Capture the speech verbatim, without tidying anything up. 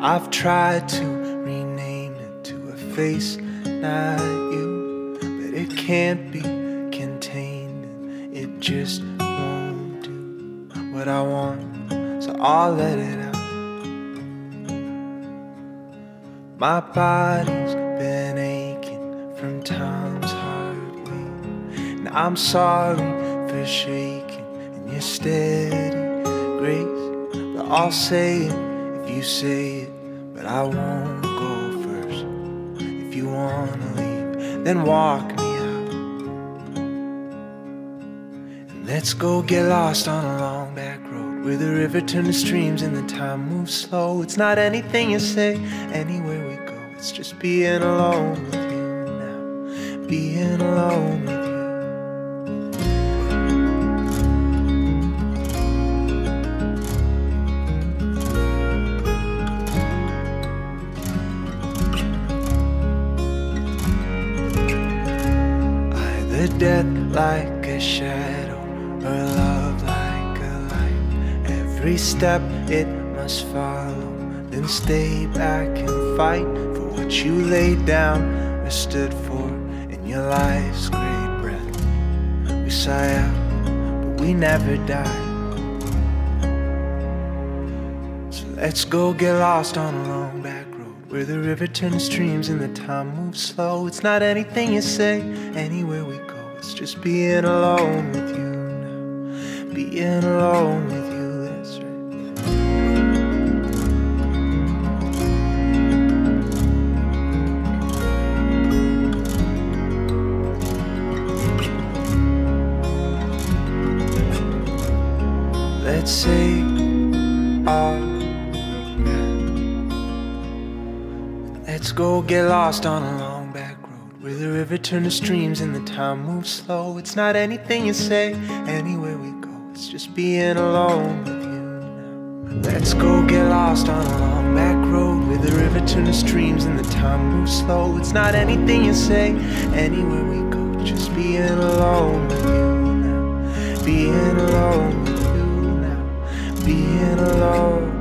I've tried to rename it to a face, not you, but it can't be contained and it just won't do what I want, so I'll let it out. My body's been aching from time's hard way, and I'm sorry for shaking in your steady grace, but I'll say it if you say it, but I won't go first. If you wanna leave, then walk me out, and let's go get lost on a long back road where the river turns to streams and the time moves slow. It's not anything you say, anywhere we go, it's just being alone with you now, being alone with you. Death like a shadow, or love like a light. Every step it must follow, then stay back and fight for what you laid down or stood for in your life's great breath. We sigh out, but we never die. So let's go get lost on a long back road where the river turns streams and the time moves slow. It's not anything you say, anywhere we go, it's just being alone with you now, being alone with you, that's right. Let's say our let's go get lost on a long back road where the river turns to streams and the time moves slow. It's not anything you say, anywhere we go, it's just being alone with you now. Let's go get lost on a long back road where the river turns to streams and the time moves slow. It's not anything you say, anywhere we go, just being alone with you now, being alone with you now, being alone.